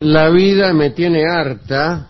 La vida me tiene harta.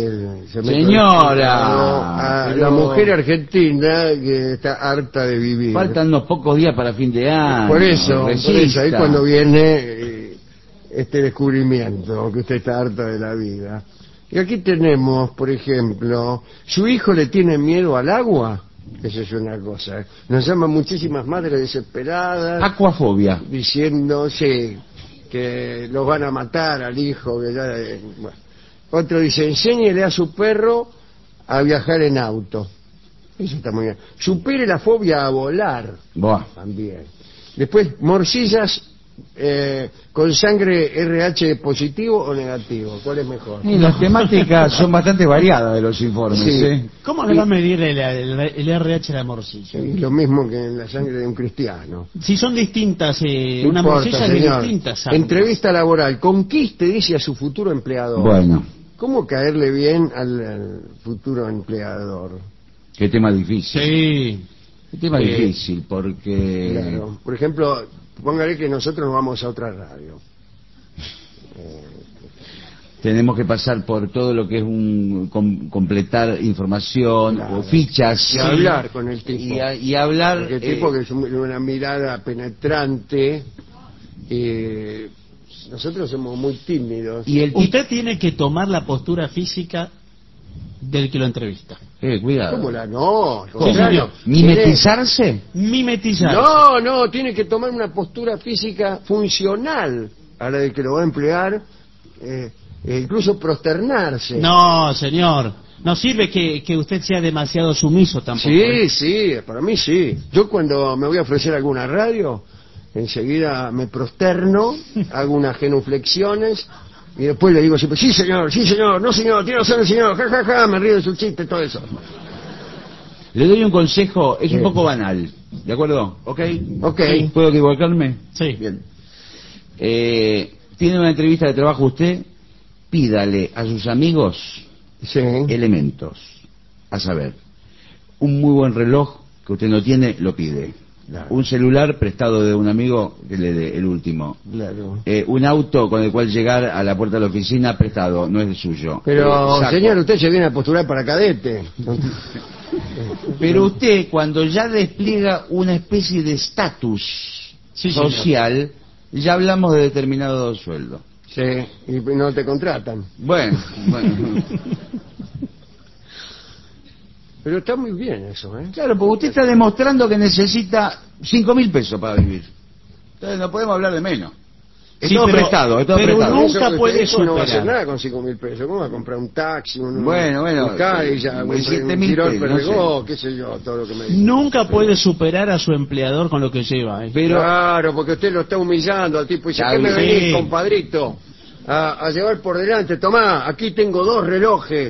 Señora, a la mujer argentina que está harta de vivir. Faltan unos pocos días para fin de año. Por eso, resista. ahí cuando viene este descubrimiento, que usted está harta de la vida. Y aquí tenemos, por ejemplo, ¿su hijo le tiene miedo al agua? Esa es una cosa. Nos llaman muchísimas madres desesperadas. Acuafobia. Diciendo, sí, que los van a matar al hijo. Que ya, bueno. Otro dice, enséñele a su perro a viajar en auto. Eso está muy bien. Supere la fobia a volar. Buah. También. Después, morcillas con sangre RH positivo o negativo. ¿Cuál es mejor? Y las temáticas son bastante variadas de los informes. Sí. ¿Cómo le va a medir el RH a la morcilla? Sí, lo mismo que en la sangre de un cristiano. Si son distintas, No una importa, morcilla de señor. distintas sangres. Entrevista laboral. Conquiste, dice, a su futuro empleador. Bueno, ¿Cómo caerle bien al futuro empleador? qué tema difícil. Sí. Qué tema difícil, porque... Claro. Por ejemplo, póngale que nosotros nos vamos a otra radio. Tenemos que pasar por todo lo que es completar información, Claro. o fichas. Y hablar con el tipo. Y hablar... Porque el tipo que es una mirada penetrante. Nosotros somos muy tímidos. y el tipo... Usted tiene que tomar la postura física del que lo entrevista. cuidado. ¿Cómo la no? Al Sí, contrario. ¿Mimetizarse? Mimetizar. No, tiene que tomar una postura física funcional a la de que lo va a emplear, incluso prosternarse. No, señor. No sirve que usted sea demasiado sumiso tampoco. Sí, para mí sí. Yo cuando me voy a ofrecer alguna radio, enseguida me prosterno, hago unas genuflexiones y después le digo siempre, sí señor, no señor, tiene razón el señor, ja, ja, ja, me río de su chiste, todo eso. Le doy un consejo, es un Sí. poco banal, ¿de acuerdo? ¿Ok? Ok. ¿Puedo equivocarme? Sí. Bien. Tiene una entrevista de trabajo usted, pídale a sus amigos Sí. elementos, a saber, un muy buen reloj que usted no tiene, lo pide. Claro. Un celular prestado de un amigo que le dé el último. Claro. Un auto con el cual llegar a la puerta de la oficina prestado, no es el suyo. Pero, Saco. señor, usted se viene a postular para cadete. Pero usted, cuando ya despliega una especie de estatus Sí, señor. social, ya hablamos de determinado sueldo. Sí, y no te contratan. Bueno. Pero está muy bien eso, ¿eh? Claro, porque usted está demostrando que necesita 5.000 pesos para vivir. Entonces no podemos hablar de menos. Es Sí, todo pero- prestado, es todo pero prestado. nunca Eso- puede eso no va a hacer superar. nada con 5.000 pesos. ¿Cómo va a comprar un taxi, Bueno, un Cadillac, un 7.000 Tirol pesos, no Perregó, sé. qué sé yo, todo lo que me dice? Nunca puede superar a su empleador con lo que lleva. Pero Claro, porque usted lo está humillando al tipo y dice, Está ¿qué me bien. venís, compadrito? A llevar por delante, tomá, aquí tengo 2 relojes.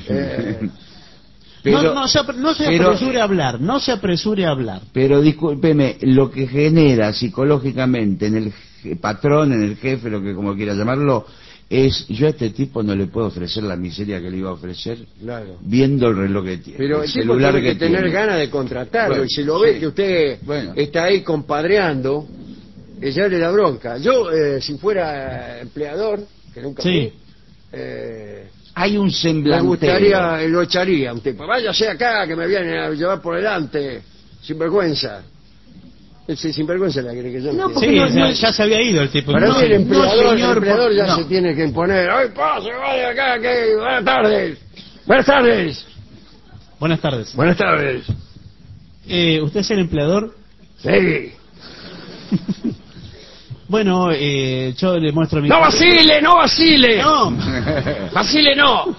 Pero- no se pero- apresure a hablar, no se apresure a hablar. Pero discúlpeme, lo que genera psicológicamente en el patrón, en el jefe, lo que como quiera llamarlo, es yo a este tipo no le puedo ofrecer la miseria que le iba a ofrecer Claro. viendo el reloj que tiene. Pero el el tipo celular tiene que tener tiene. ganas de contratarlo, Bueno, y si lo ve sí. que usted Bueno. está ahí compadreando, ya le da bronca. Yo, si fuera empleador, que nunca Sí. fui, Hay un me semblante. gustaría, lo echaría un tipo. Váyase acá, que me viene a llevar por delante, sinvergüenza. Ese sinvergüenza la quiere que yo No, me porque Sí, no- ya se había ido el tipo. Para No, mí el empleador, señor, el empleador ya no. se tiene que imponer. ¡Ay, pase, vaya acá! Que... Buenas tardes. Buenas tardes. Buenas tardes. Buenas tardes. ¿Usted es el empleador? Sí. Bueno, yo le muestro mi... ¡No vacile, no vacile! No, ¡Vacile no!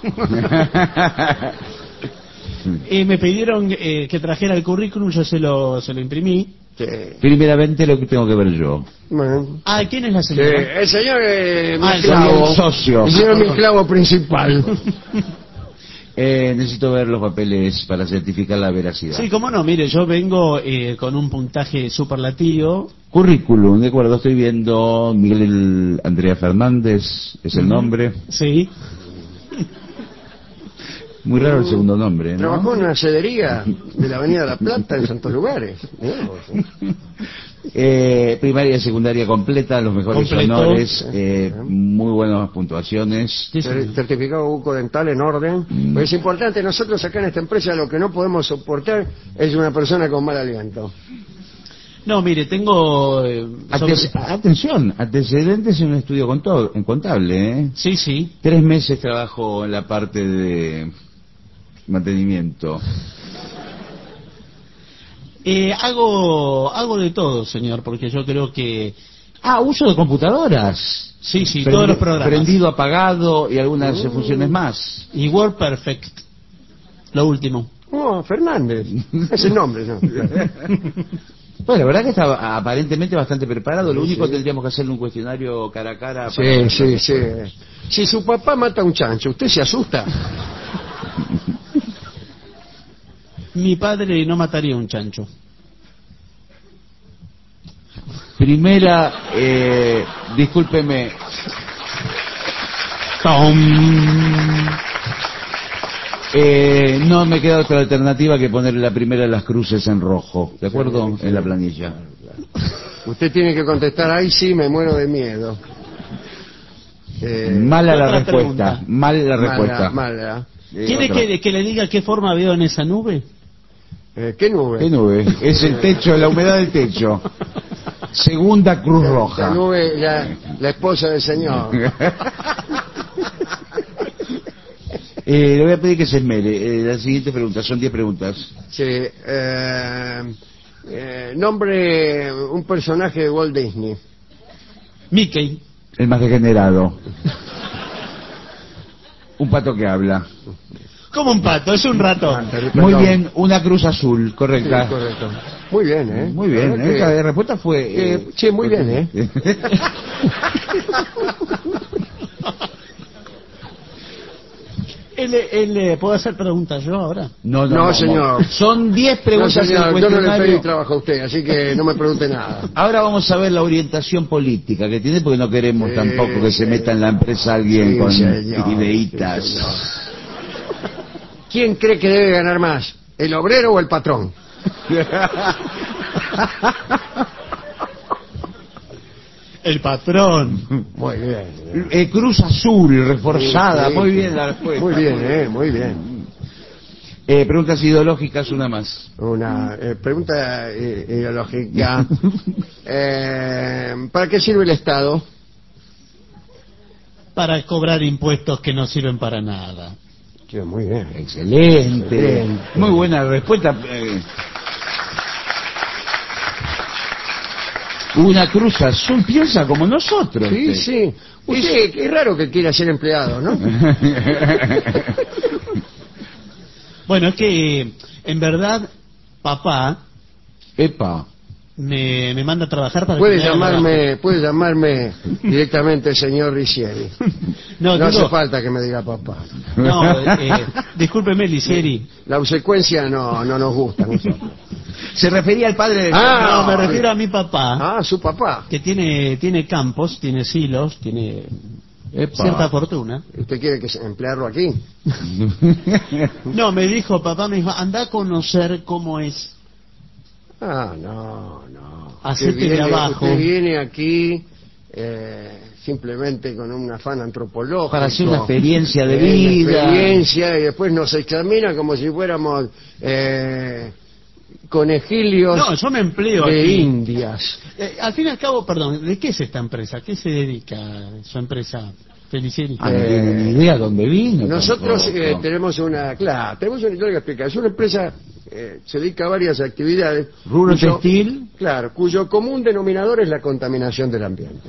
me pidieron que trajera el currículum, yo se lo imprimí. Sí. Primeramente lo que tengo que ver yo. Bueno. Ah, ¿quién es la Sí, señora? el señor mi Ah, el esclavo. el socio. El señor mi esclavo principal. Necesito ver los papeles para certificar la veracidad. Sí, cómo no, mire, yo vengo con un puntaje superlativo. Currículum, de acuerdo, estoy viendo Miguel Andrea Fernández, es el nombre. Sí. Muy raro el segundo nombre, ¿no? Trabajó en una cedería de la Avenida La Plata en santos lugares. Primaria y secundaria completa, los mejores Completó. honores, muy buenas puntuaciones. Sí, sí. Certificado bucodental en orden. Pues es importante, nosotros acá en esta empresa lo que no podemos soportar es una persona con mal aliento. No, mire, tengo... Atención, antecedentes en un estudio en contable, ¿eh? Sí, sí. 3 meses trabajo en la parte de mantenimiento. Hago de todo, señor, porque yo creo que... Uso de computadoras. Sí, sí, todos los programas. Prendido, apagado y algunas funciones más. Y WordPerfect, lo último. Oh, Fernández. Es el nombre, ¿no? Bueno, la verdad que está aparentemente bastante preparado. Lo único Sí. tendríamos que hacerle un cuestionario cara a cara. Sí, sí, sí. Si su papá mata a un chancho, ¿usted se asusta? Mi padre no mataría un chancho. Primera, discúlpeme. No me queda otra alternativa que poner la primera de las cruces en rojo, ¿de acuerdo? Sí, sí. En la planilla. Usted tiene que contestar, ahí sí, me muero de miedo. Mala la otra respuesta, pregunta. mal la respuesta. Mala. ¿Quiere Otra. que le diga qué forma veo en esa nube? ¿Qué nube? ¿Qué nube? Es el techo, la humedad del techo. Segunda Cruz La Roja. nube, la esposa del señor. Le voy a pedir que se esmere. La siguiente pregunta, son 10 preguntas. Sí, nombre un personaje de Walt Disney. Mickey. El más degenerado. Un pato que habla. Como un pato, es un ratón. Muy bien, una cruz azul, correcta. Sí, correcto. Muy bien, ¿eh? Muy bien, La verdad esta respuesta fue... sí, muy bien, ¿eh? ¿Puedo hacer preguntas yo ahora? No, señor. Son 10 No, preguntas en señor, el yo no le cuestionario. pedí trabajo a usted, así que no me pregunte nada. Ahora vamos a ver la orientación política que tiene, porque no queremos Sí, tampoco que se sí. meta en la empresa alguien Sí, con señor, ideitas. sí, señor. ¿Quién cree que debe ganar más? ¿El obrero o el patrón? El patrón. Muy bien. Cruz azul, reforzada, Sí, sí, muy sí. bien la respuesta. Muy bien, muy bien. Preguntas ideológicas, una más. Una pregunta ideológica. ¿Para qué sirve el Estado? Para cobrar impuestos que no sirven para nada. Sí, muy bien. Excelente. Excelente. Muy buena respuesta. Una cruz azul, piensa como nosotros. Sí, sí. Usted, qué raro que quiera ser empleado, ¿no? Bueno, es que en verdad papá Epa. me manda a trabajar para Puede que me haga puede llamarme directamente señor Ricieri. No, No hace digo- falta que me diga papá. No, discúlpeme, Lisieri. La obsecuencia no nos gusta a nosotros. Se refería al padre de... No, me refiero a mi papá, Su papá. que tiene campos, tiene silos, tiene Epa. cierta fortuna. ¿Usted quiere emplearlo aquí? No, me dijo, anda a conocer cómo es. No. Hacete Usted de abajo. Usted viene aquí simplemente con un afán antropológico. Para hacer una experiencia de Una vida. experiencia, y después nos examina como si fuéramos conejilios No, yo me empleo de aquí. indias. Al fin y al cabo, perdón, ¿de qué es esta empresa? ¿Qué se dedica su empresa, Felicieri? No tiene ni idea dónde vino. Nosotros tampoco. tenemos una larga explicación. Es una empresa se dedica a varias actividades. Rubro cuyo- textil. Claro, cuyo común denominador es la contaminación del ambiente.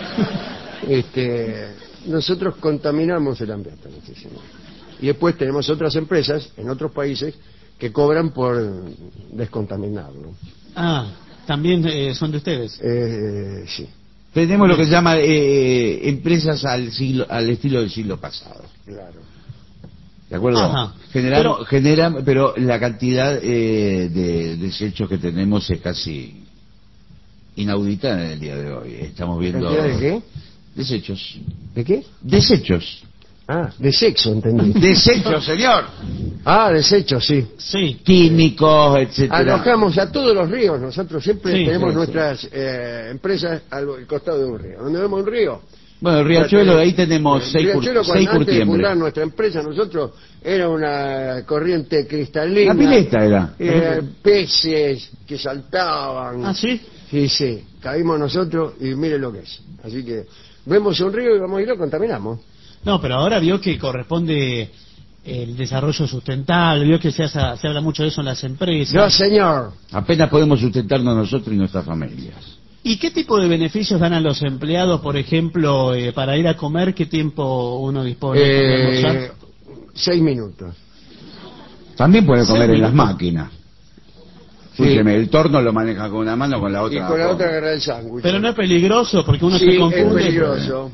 Nosotros contaminamos el ambiente muchísimo. Y después tenemos otras empresas en otros países que cobran por descontaminarlo. También son de ustedes. Sí. Tenemos lo que se llama empresas al estilo del siglo pasado. Claro. ¿De acuerdo? Ajá. Pero la cantidad de desechos que tenemos es casi inaudita en el día de hoy. Estamos viendo... ¿Cantidad de qué? Desechos. ¿De qué? Desechos. Ah, de sexo, entendí. Desecho, señor. Ah, desecho, sí. Sí. Químicos, etcétera. Alojamos a todos los ríos. Nosotros siempre Sí, tenemos sí, nuestras empresas al costado de un río. Donde vemos un río. Bueno, el Riachuelo, ahí tenemos El 6 Riachuelo, antes de curtiembres. fundar nuestra empresa, nosotros era una corriente cristalina. La pileta era. Peces que saltaban. ¿Ah, sí? Sí, sí. Caímos nosotros y mire lo que es. Así que vemos un río y vamos y lo contaminamos. No, pero ahora vio que corresponde el desarrollo sustentable, vio que se habla mucho de eso en las empresas. No, señor. Apenas podemos sustentarnos nosotros y nuestras familias. ¿Y qué tipo de beneficios dan a los empleados, por ejemplo, para ir a comer? ¿Qué tiempo uno dispone para almorzar? 6 minutos. También puede comer Sí, en las minutos. máquinas. Sí. Escúcheme, el torno lo maneja con una mano, con la Y otra. con la come. otra agarrar el sándwich. Pero no es peligroso porque uno Sí, se confunde. es peligroso.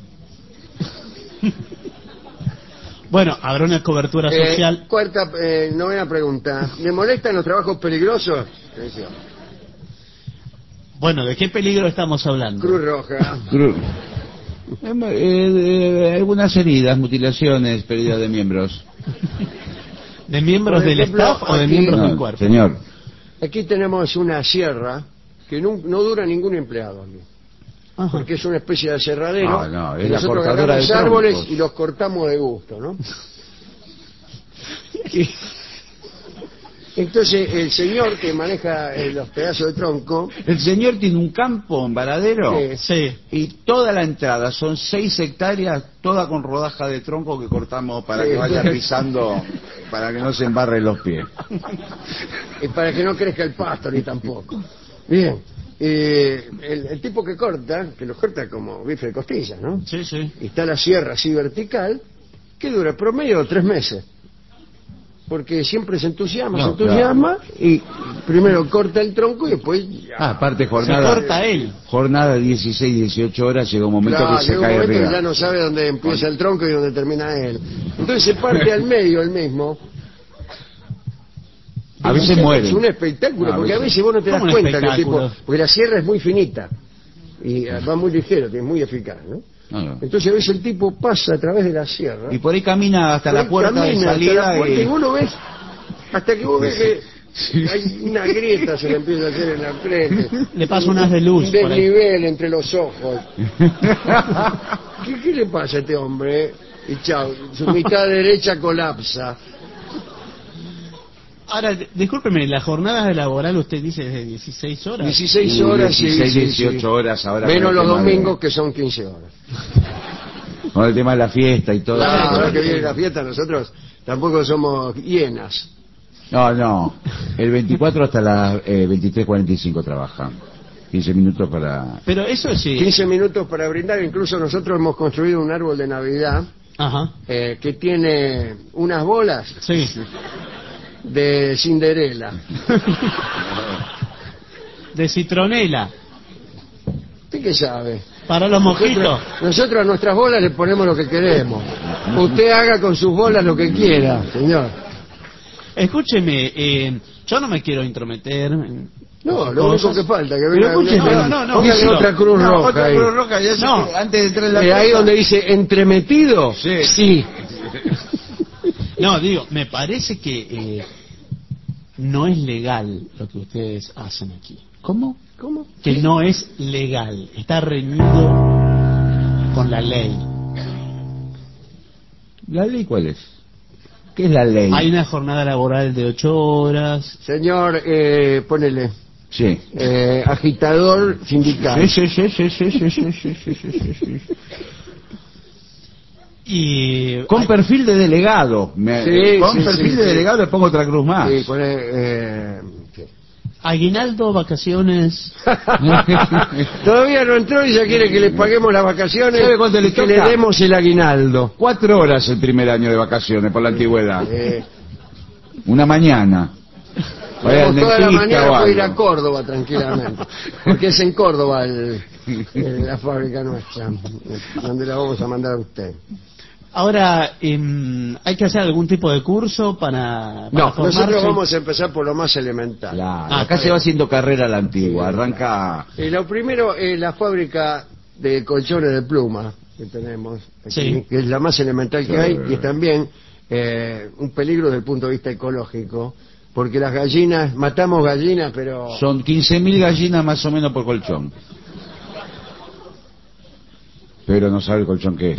Bueno, habrá una cobertura social. Novena pregunta. ¿Le molestan los trabajos peligrosos? Atención. Bueno, ¿de qué peligro estamos hablando? Cruz Roja. Algunas heridas, mutilaciones, pérdida de miembros. ¿De miembros Por del ejemplo, staff o de aquí- miembros del No, cuerpo? señor. Aquí tenemos una sierra que no dura ningún empleado aquí. Ajá. Porque es una especie de aserradero. No, que es la nosotros cortadora agarramos de árboles troncos. y los cortamos de gusto, ¿no? Y- Entonces el señor que maneja los pedazos de tronco, El señor tiene un campo en Varadero Sí. y toda la entrada son 6 hectáreas, toda con rodaja de tronco que cortamos para Sí. que vaya pisando, para que no se embarre los pies. y para que no crezca el pasto ni tampoco. Bien, el tipo que los corta como bife de costilla, ¿no? Sí, sí. Y está la sierra así vertical, que dura promedio 3 meses. Porque siempre se entusiasma, y primero corta el tronco y después ya. Aparte Se jornada, corta él. jornada de 16, 18 horas, llega un momento Claro, que se llega un cae momento que arriba. ya no sabe dónde empieza el tronco y dónde termina él. Entonces se parte al medio el mismo. A veces muere. Es un espectáculo, A porque a veces. veces vos no te das ¿Cómo un cuenta que el tipo, espectáculo? porque la sierra es muy finita y va muy ligero, que es muy eficaz, ¿no? No. Entonces a veces el tipo pasa a través de la sierra Y por ahí camina hasta por la ahí puerta de camina hasta salida la puerta y y... vos lo ves hasta que vos ves que hay una grieta se le empieza a hacer en la frente. Le pasa un haz de luz Un por ahí. desnivel entre los ojos. ¿Qué le pasa a este hombre? Y chao, su mitad derecha colapsa. Ahora, discúlpeme, la jornada laboral usted dice es de 16 horas. 16 horas, sí, 16, sí, 18 sí. horas ahora. Menos con el los tema domingos que son 15 horas. Con el tema de la fiesta y todo. Ahora que viene la fiesta nosotros tampoco somos hienas. No. El 24 hasta las 23:45 trabajan. 15 minutos para... Pero eso sí. 15 minutos para brindar, incluso nosotros hemos construido un árbol de Navidad Ajá. que tiene unas bolas Sí. de Cinderela. De citronela. ¿Usted qué sabe? Para los mojitos. Nosotros a nuestras bolas le ponemos lo que queremos. Usted haga con sus bolas lo que quiera, señor. Escúcheme, yo no me quiero intrometer. No, lo único que falta, que venga escúcheme, no, póngale díselo. otra cruz roja otra ahí. Cruz Roja, ya sé No. que antes de entrar en la Ahí fiesta- donde dice entremetido, Sí. sí. No, digo, me parece que no es legal lo que ustedes hacen aquí. ¿Cómo? ¿Cómo? Que no es legal. Está reñido con la ley. ¿La ley cuál es? ¿Qué es la ley? Hay una jornada laboral de 8 horas. Señor, ponele, Sí. agitador sindical. Sí. Y Con perfil de delegado. Sí, Con sí, perfil sí, de sí. delegado le pongo otra cruz más. Sí, sí. aguinaldo, vacaciones. Todavía no entró y ya quiere que le paguemos las vacaciones ¿Sabe cuánto le y que toca? le demos el aguinaldo. 4 horas el primer año de vacaciones por la antigüedad. Una mañana. Vaya al Toda la dentista mañana o puede ir a algo. Córdoba tranquilamente, porque es en Córdoba la fábrica nuestra, donde la vamos a mandar a usted. Ahora, ¿hay que hacer algún tipo de curso para No, formarse? nosotros vamos a empezar por lo más elemental. Claro, Ah, acá está se va bien. haciendo carrera a la antigua. Arranca... Lo primero es la fábrica de colchones de pluma. que tenemos aquí, Sí. que es la más elemental que hay, y también un peligro desde el punto de vista ecológico, porque las gallinas, matamos gallinas, pero... Son 15.000 gallinas más o menos por colchón. Pero no sabe el colchón qué es.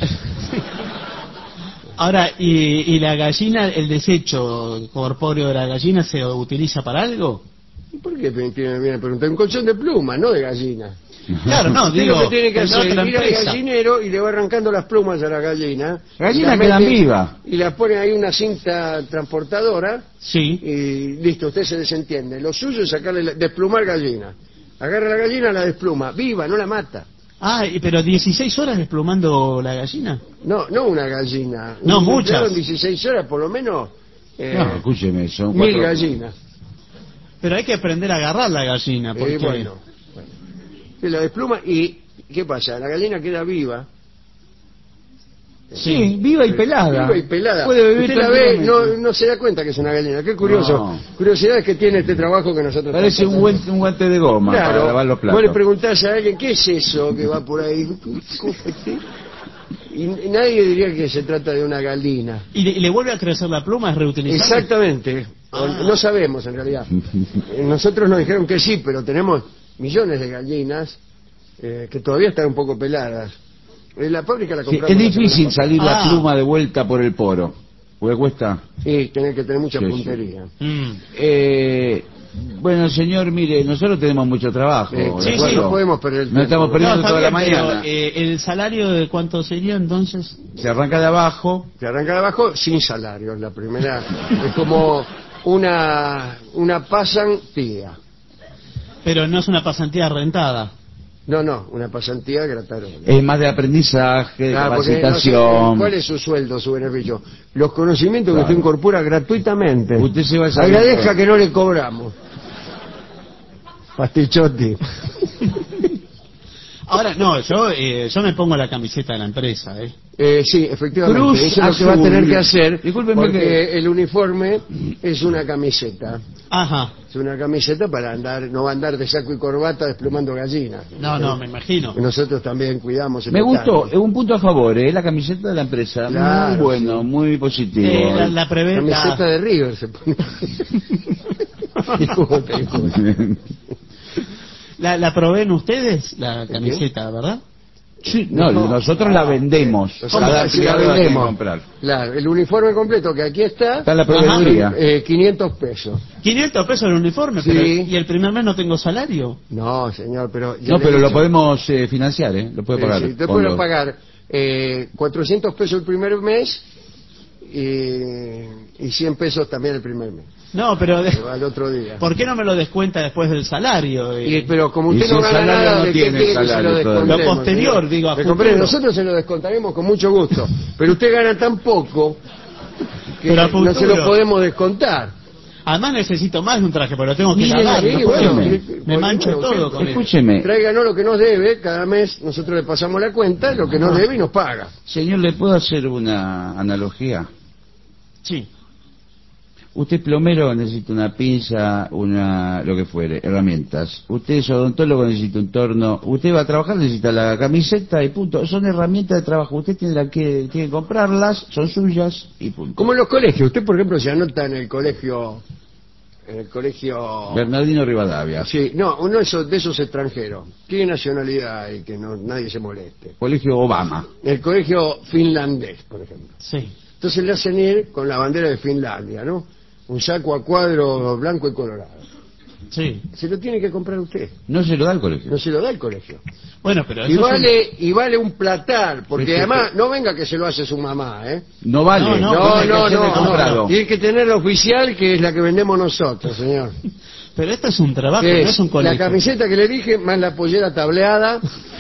Ahora, ¿y la gallina, el desecho corpóreo de la gallina se utiliza para algo? ¿Y por qué me viene a preguntar? Un colchón de pluma, no de gallina. Claro, no, Usted digo, lo que tiene que es hacer otra es ir al empresa. gallinero y le va arrancando las plumas a la gallina. Gallinas Las quedan mete vivas. Y la pone ahí una cinta transportadora Sí. y listo, usted se desentiende. Lo suyo es desplumar gallina. Agarra la gallina, la despluma, viva, no la mata. Ah, pero 16 horas desplumando la gallina. No, no una gallina. No, Un muchas. empleado en 16 horas, por lo menos, No, escúcheme, son 1000 4... gallinas. Pero hay que aprender a agarrar la gallina, porque... Bueno. Se la despluma y ¿qué pasa? La gallina queda viva. Sí, viva y pelada. Viva y pelada. Puede vivir Usted la ve, tranquilamente. no se da cuenta que es una gallina. Qué curioso. No. Curiosidades que tiene este trabajo que nosotros Parece estamos un haciendo. guante de goma para lavar los Vos le platos. preguntás a alguien, ¿qué es eso que va por ahí? Y nadie diría que se trata de una gallina. ¿Y le vuelve a crecer la pluma? ¿Es reutilizable? Exactamente. Ah. No sabemos en realidad. Nosotros nos dijeron que sí, pero tenemos millones de gallinas que todavía están un poco peladas. La fábrica la Sí, compramos. es difícil salir la Ah. pluma de vuelta por el poro. Porque cuesta. Sí, tiene que tener mucha Sí, sí. puntería. Bueno, señor, mire, nosotros tenemos mucho trabajo. Sí, ¿de sí, acuerdo? sí. No podemos perder el No tiempo. estamos perdiendo está toda la bien, pero, mañana. ¿el salario de cuánto sería entonces? Se arranca de abajo. Se arranca de abajo sin salario. La primera es como una pasantía. Pero no es una pasantía rentada. No, una pasantía gratarola. Es más de aprendizaje, de Claro, porque no sé, capacitación. ¿cuál es su sueldo, su beneficio? Los conocimientos que Claro. usted incorpora gratuitamente. Usted se va a saber Agradezca todo. que no le cobramos. Pastichotti. Ahora, no, yo me pongo la camiseta de la empresa, ¿eh? Sí, efectivamente. Cruz Eso es lo que va a Azul. tener que hacer. Discúlpeme porque que- el uniforme es una camiseta. Ajá. Es una camiseta para andar, no va a andar de saco y corbata desplumando gallinas. No, me imagino. Nosotros también cuidamos el Me gustó, detalle. un punto a favor, la camiseta de la empresa. Claro, Muy bueno, sí. muy positivo. La prevé... Camiseta de River se pone. Disculpe. La proveen ustedes, la camiseta, ¿verdad? Sí, no, nosotros la vendemos. Nosotros Cada sí la empleado la tiene que vendemos. comprar. Claro, el uniforme completo que aquí está, Está en la proveeduría. 500 pesos. 500 pesos el uniforme, Sí. pero ¿y el primer mes no tengo salario? No, señor, pero... ya No, le he pero lo dicho. podemos financiar, lo puede pagar. Sí, usted con puede los- pagar 400 pesos el primer mes y 100 pesos también el primer mes. No, pero Al otro día. ¿por qué no me lo descuenta después del salario? Pero como Y usted si no el gana salario nada, no ¿de qué tiene quiere que se salario lo todavía? descontemos? Lo posterior, señor? digo, a Me comprende, futuro. nosotros se lo descontaremos con mucho gusto, pero usted gana tan poco que Pero a no se futuro. lo podemos descontar. Además necesito más de un traje, pero lo tengo que Mire, lavar. sí, no puedo. bueno, me bueno, mancho bueno, todo usted- con eso. Escúcheme, Tráiganos lo que nos debe, cada mes nosotros le pasamos la cuenta, lo que nos debe y nos paga. señor, ¿le puedo hacer una analogía? Sí. Usted plomero necesita una pinza, lo que fuere, herramientas. Usted es odontólogo, necesita un torno. Usted va a trabajar, necesita la camiseta y punto. Son herramientas de trabajo. Usted tiene que comprarlas, son suyas y punto. Como en los colegios, usted por ejemplo se anota en el colegio... Bernardino Rivadavia, Sí, no, uno de esos extranjeros. ¿Qué nacionalidad hay que nadie se moleste? Colegio Obama. El colegio finlandés, por ejemplo. Sí. Entonces le hacen ir con la bandera de Finlandia, ¿no? Un saco a cuadro blanco y colorado. Sí. Se lo tiene que comprar usted, No se lo da el colegio. no se lo da el colegio. Bueno, pero Y eso vale un platal, porque Sí, sí, además no venga que se lo hace su mamá, ¿eh? No vale. No, No, tiene que ser comprado. Tiene que tener la oficial, que es la que vendemos nosotros, señor. pero esto es un trabajo, Que no es un colegio. la camiseta que le dije, más la pollera tableada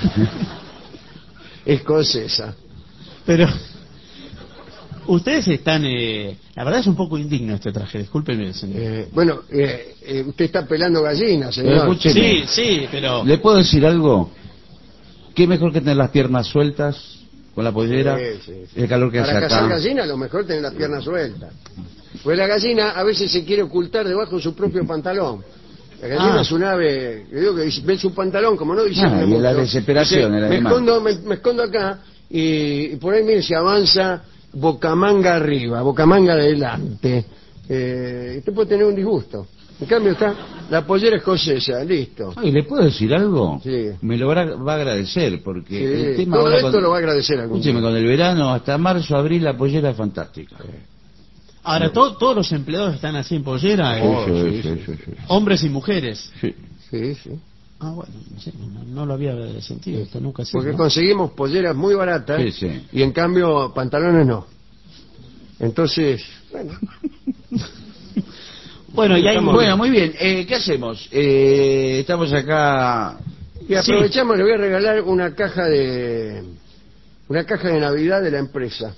escocesa. Pero ustedes están... la verdad es un poco indigno este traje, discúlpenme, señor. Usted está pelando gallinas, señor. Escuche, Sí, sí, pero... ¿Le puedo decir algo? ¿Qué mejor que tener las piernas sueltas con la pollera? Sí. El calor que hace Para cazar acá. gallinas lo mejor es tener las piernas sueltas. Pues la gallina a veces se quiere ocultar debajo de su propio pantalón. La gallina Ah. es un ave, que digo que ve su pantalón, como no dice Ah, y la desesperación, me el animal. escondo acá y por ahí, mire, se avanza bocamanga arriba, bocamanga adelante. Usted puede tener un disgusto. En cambio está la pollera escocesa, listo. Ay, ¿le puedo decir algo? Sí. Me lo va a agradecer, porque Sí, el tema todo ahora esto lo va a agradecer algún Escúcheme, día. con el verano hasta marzo, abril, la pollera es fantástica. Ahora, todos los empleados están así en pollera, Sí. hombres y mujeres. Sí. Sí, sí. Ah, bueno, sí, no lo había sentido, esto nunca así, Porque ¿no? conseguimos polleras muy baratas Sí, sí. y en cambio pantalones no. Entonces, bueno, Bueno, y hay... Bueno, muy bien. ¿Qué hacemos? Estamos acá... y aprovechamos, le voy a regalar una caja de Navidad de la empresa.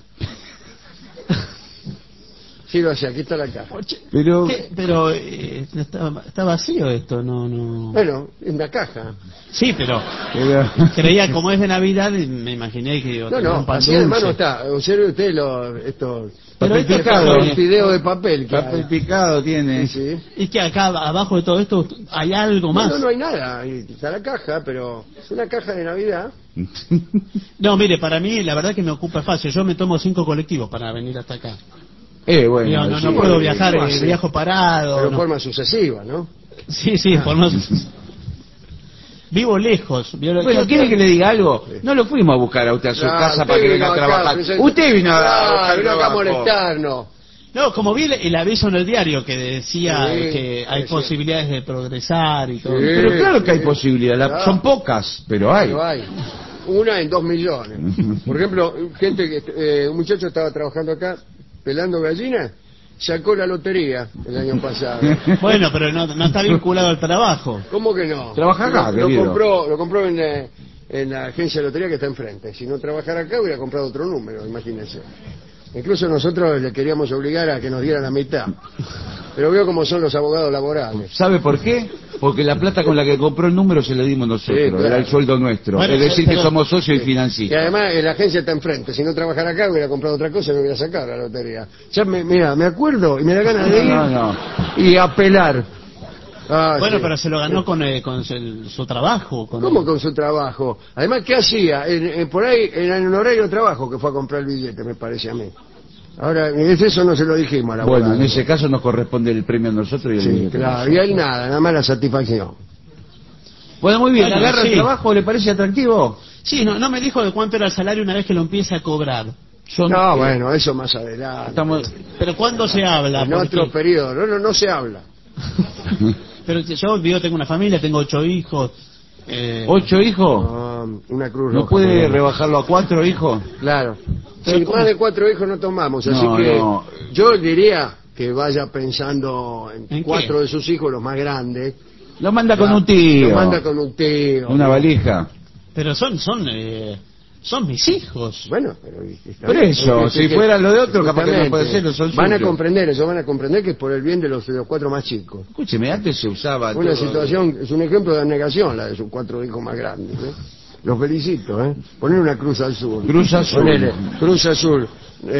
Sí, lo hace, aquí está la caja. Pero... Pero está vacío esto, no... Bueno, es una caja. Sí, pero creía, como es de Navidad, me imaginé que... No, así además no está. Observe usted estos Pero Papel este picado, papel- fideos de papel. que Papel hay. picado tiene. Sí, sí. Y que acá abajo de todo esto hay algo más. No hay nada. Ahí está la caja, pero es una caja de Navidad. No, mire, para mí la verdad que me ocupa espacio. Yo me tomo 5 colectivos para venir hasta acá. Bueno. Digo, no sí. puedo viajar, ¿cómo hace? viajo parado. Pero en no. forma sucesiva, ¿no? Sí, por más... Vivo lejos. Bueno, ¿quiere que le diga algo? No lo fuimos a buscar a usted a su Claro, casa usted para que vino venga a acá, trabajar. presente. Usted vino a buscar vino acá a trabajo. molestarnos. No, como vi el aviso en el diario que decía Sí, que hay sí. posibilidades de progresar y todo. Sí. Pero claro que hay posibilidad. Claro. Son pocas, pero hay. Pero hay. Una en 2 millones. Por ejemplo, un muchacho estaba trabajando acá pelando gallinas, sacó la lotería el año pasado. Bueno, pero no está vinculado al trabajo. ¿Cómo que no? Trabaja acá, lo querido. compró en la agencia de lotería que está enfrente. Si no trabajara acá hubiera comprado otro número, imagínense. Incluso nosotros le queríamos obligar a que nos diera la mitad. Pero veo cómo son los abogados laborales. ¿Sabe por qué? Porque la plata con la que compró el número se la dimos nosotros. Sí, claro. Era el sueldo nuestro. Bueno, es decir, pero- que somos socios y Y financistas. además la agencia está enfrente. Si no trabajara acá hubiera comprado otra cosa y me hubiera sacado la lotería. Ya me acuerdo y me da ganas de ir No. y apelar. Ah, Bueno, sí. pero se lo ganó con su trabajo. ¿Cómo con su trabajo? Además, ¿qué hacía? Por ahí, en un horario de trabajo que fue a comprar el billete, me parece a mí. Ahora, eso no se lo dijimos a la Bueno, en abogada. ese caso nos corresponde el premio a nosotros y el Sí, billete a claro, nosotros. y ahí nada más la satisfacción. Bueno, muy bien. Bueno, ¿Agarra sí. el trabajo? ¿Le parece atractivo? Sí, no me dijo de cuánto era el salario una vez que lo empiece a cobrar. Son, No, bueno, eso más adelante. Estamos... Pero ¿cuándo se habla? En Porque- otro periodo. No se habla. Pero yo tengo una familia, tengo 8 hijos. 8 hijos. No, una cruz ¿No roja. puede rebajarlo a 4 hijos? Claro. Pero Sí, ¿cómo? más de 4 hijos no tomamos, así No, que no. yo diría que vaya pensando en ¿En 4 qué? de sus hijos, los más grandes. Lo manda con un tío. Lo manda con un tío. Una valija. Pero son mis hijos. Bueno, pero está Por bien. eso, Es si que- fuera lo de otro, capaz que no justamente, puede ser, no son van a suyos. comprender, ellos van a comprender que es por el bien de los 4 más chicos. Escúcheme, antes se usaba Una todo- situación, es un ejemplo de abnegación la de sus 4 hijos más grandes. Los felicito, Poner una cruz azul. Cruz azul. Ponele, cruz azul.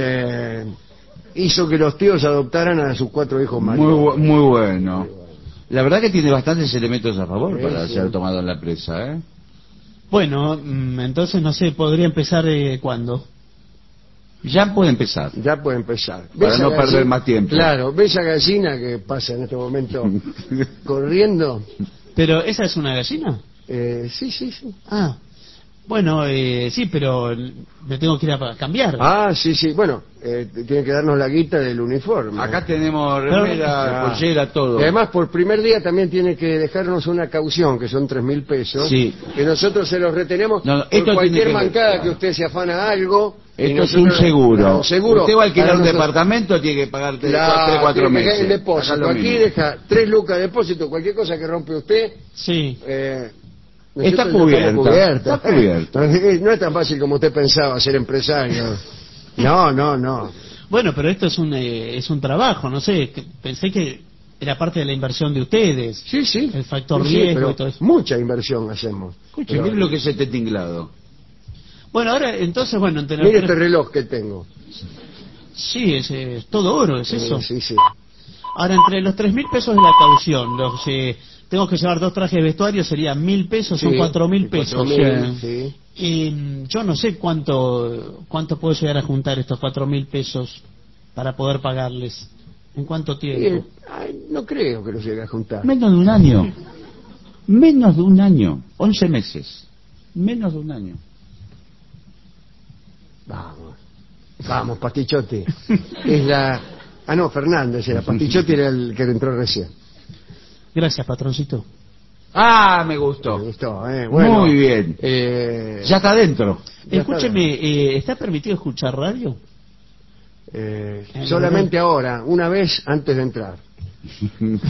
Hizo que los tíos adoptaran a sus 4 hijos más. muy bueno. La verdad que tiene bastantes elementos a favor Sí, para sí. ser tomado en la presa, ¿eh? Bueno, entonces no sé, podría empezar ¿cuándo? Ya puede empezar. Ya puede empezar. Para ¿Ves no a perder más tiempo. Claro, ¿ves a gallina que pasa en este momento corriendo? Pero ¿esa es una gallina? Sí. Ah, bueno, sí, pero me tengo que ir a cambiar. Ah, sí. Bueno, tiene que darnos la guita del uniforme. Acá tenemos Pero- remera, Ah. pollera, todo. Y además, por primer día también tiene que dejarnos una caución, que son 3.000 pesos. Sí. Que nosotros se los retenemos No, por esto tiene cualquier que- mancada que usted se afana algo. y Esto es nosotros- un seguro. Claro, seguro. Usted va a alquilar Para un nosotros- departamento, tiene que pagarte Claro, 3, 4 tiene que dejar meses. el depósito. Acá lo Aquí mismo. deja 3 lucas de depósito, cualquier cosa que rompe usted. Sí. Está nosotros ya estamos cubierta, está cubierta. No es tan fácil como usted pensaba ser empresario. No. Bueno, pero esto es un trabajo, no sé, pensé que era parte de la inversión de ustedes. Sí. El factor Sí, riesgo pero y todo eso. mucha inversión hacemos. Escuche, Pero- mire lo que es este tinglado. Bueno, ahora, entonces, bueno, entre los Mire tres- este reloj que tengo. Sí, es todo oro, es eso. Sí. Ahora, entre los 3.000 pesos de la caución, tengo que llevar 2 trajes de vestuario, serían 1.000 pesos, son 4.000 pesos. 4.000, sí. Yo no sé cuánto puedo llegar a juntar estos 4.000 pesos para poder pagarles. ¿En cuánto tiempo? No creo que lo llegue a juntar. Menos de un año. Menos de un año. 11 meses. Menos de un año. Vamos, Pastichotti. Es la... Ah, no, Fernández era. Pastichotti era el que entró recién. Gracias, patroncito. Ah, me gustó. Me gustó, Bueno, muy bien. Ya está adentro. Ya Escúcheme, ¿está permitido escuchar radio? Solamente ahora, una vez antes de entrar.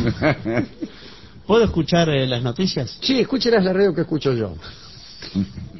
¿Puedo escuchar las noticias? Sí, escúchelas la radio que escucho yo.